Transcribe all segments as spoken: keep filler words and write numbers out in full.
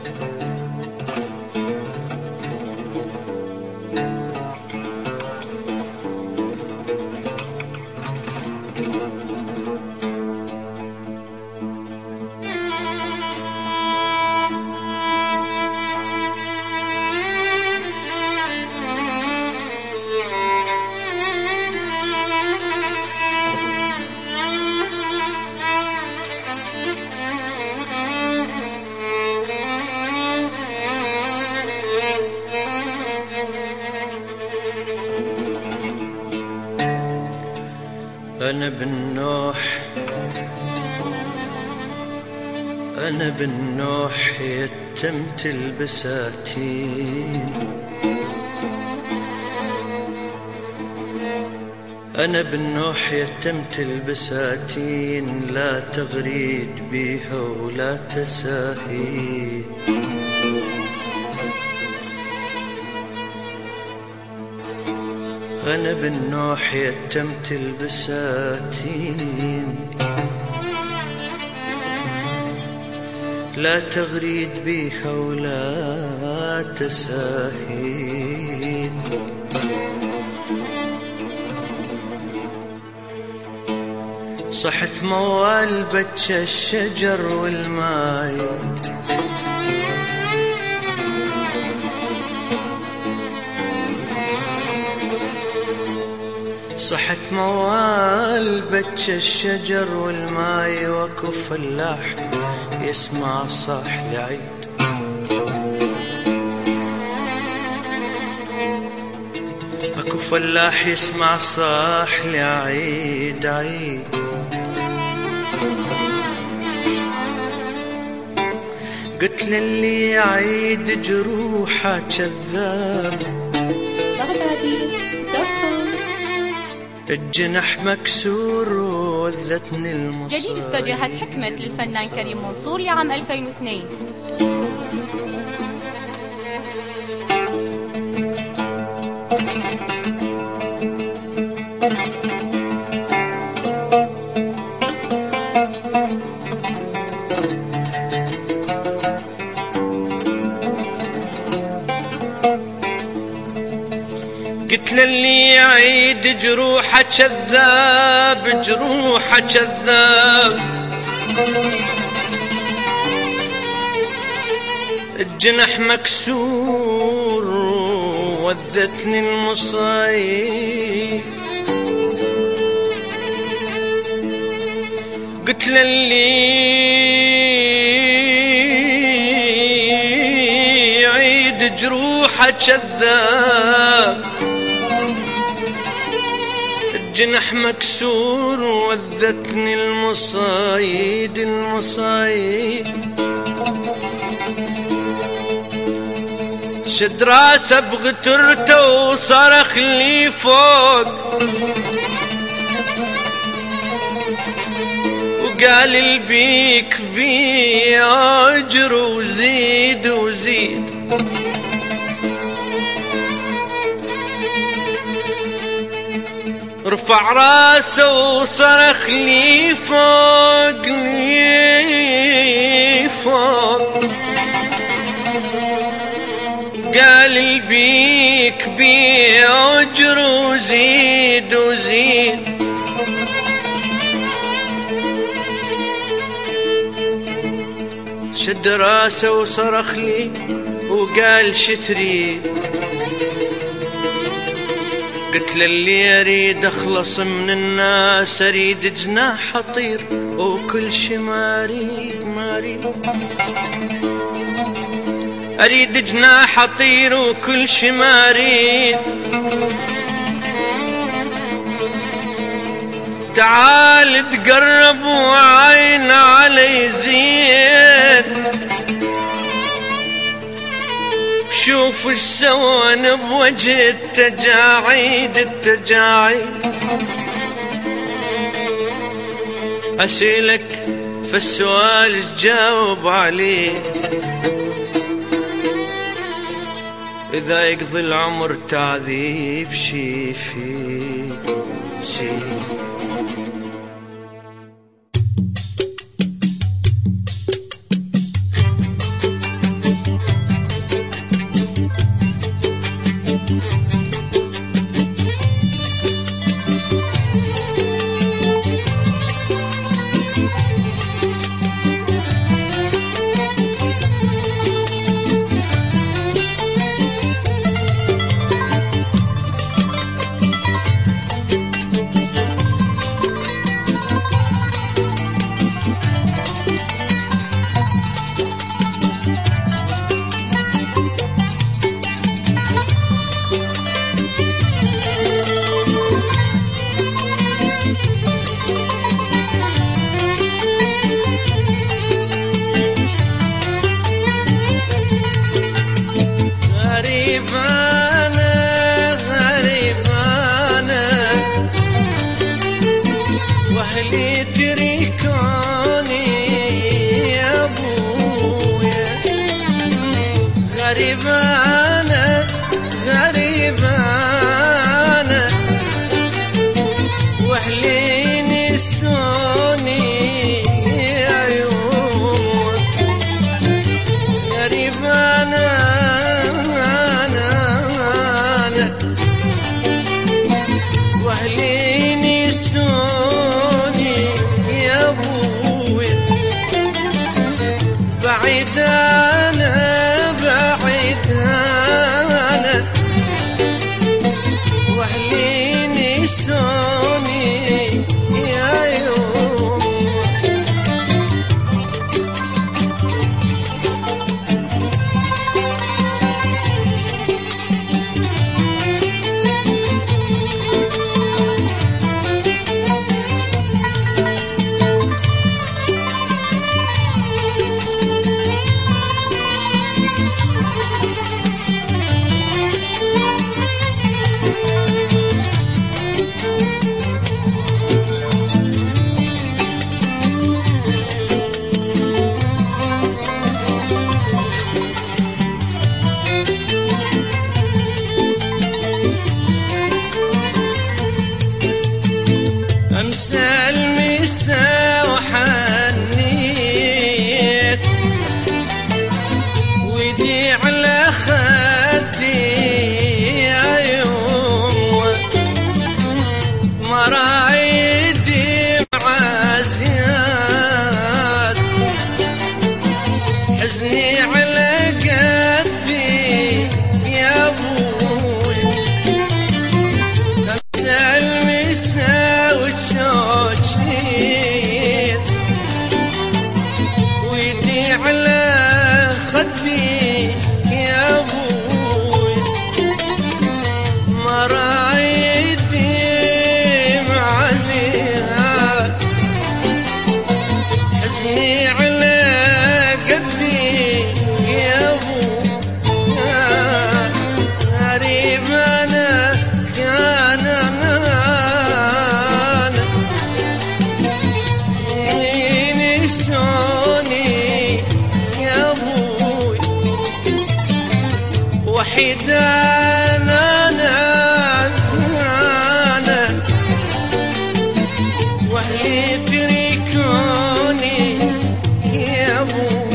أنا بالنوح أنا بالنوح يتمت البساتين، أنا بالنوح يتمت البساتين، لا تغريد بيها ولا تساهي. أنا بالنوح يتمت البساتين، لا تغريد بيها ولا تساهيد. صحت موال بتش الشجر والماي، صحت موال بتش الشجر والماي، واكو فلاح يسمع صاح لعيد. اكو فلاح يسمع صاح لعيد عيد. قلت للي يعيد جروحه كذاب، بغدادي دوت كوم. الجنح مكسور ووذتني المصايب. جديد استوديوهات حكمة للفنان كريم منصور لعام ألفين واثنين. قلت للي يعيد جروحه كذاب، جروحه كذاب. الجنح مكسور وذتني المصايب. قلت للي يعيد جروحه كذاب، الجنح مكسور وذتني المصايد المصايد. شد راسه بغترته وصرخ لي فوق، وقال البيك بي اجر وزيد وزيد. رفع راسه وصرخ لي فوق لي فوق، قال البيك بي اجر وزيد وزيد. شد راسه وصرخ لي وقال شتريد. قلت للي اريد اخلص من الناس، اريد جناح اطير وكل شي ما اريد ما اريد. اريد جناح اطير وكل شي ما اريد. تعال تقرب وعين علي زين، شوف ايش سوان بوجه التجاعيد التجاعيد. اسألك فالسؤال جاوب عليه، إذا يقضي العمر تعذيب شي فيه شي. غريب أنا غريب أنا وأهلي نسوني عيون غريب أنا أنا أنا وأهلي نسوني يا أبوي بعيد أنا بعيد أنا وأهلي نسوني يا يوم أمسى المساء وحنيت ويدي على خدي يا يوم مرايدي معازيات حزني على قدي يا أبوي أمسى المساء وتشوشيت ويدي على خدي يا أبوي مرايدي معزيها حزني على قدي يا أبوي غريب أنا كان أنا نسوني يا أبوي وحيد أنا أنا وأهلي تركوني يا أبوي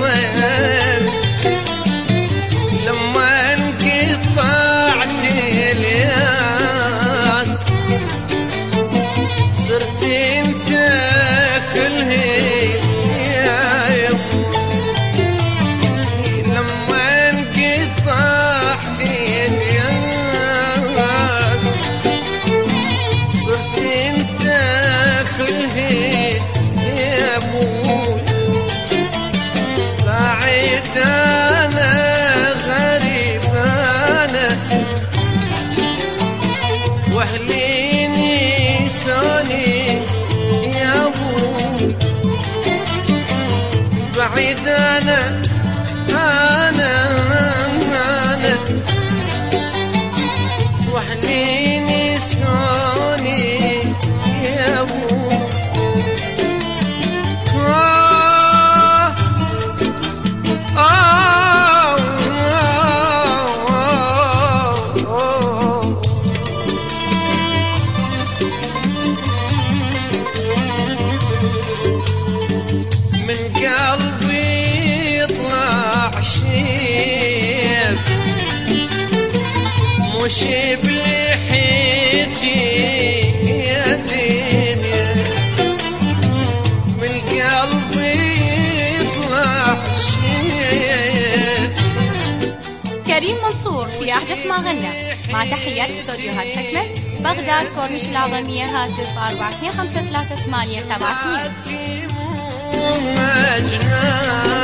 الصيف لما انقطعت الياس صرت انت كلهي يا يما لما انقطعت الياس صرت انت كلهي يا ابوي بعيد انا غريب انا واهلي نسوني يا ابوي بعيد انا انا انا واهلي نسوني يا ابوي من قلبي يطلع شيب مش بلحيتي يا دنيا من قلبي يطلع شيب. كريم منصور في أحدث ما غنى مع تحيات استوديوهات حكمة بغداد كورنيش العظمية هاتف أربعة اثنين خمسة ثلاثة ثمانية سبعة اثنين.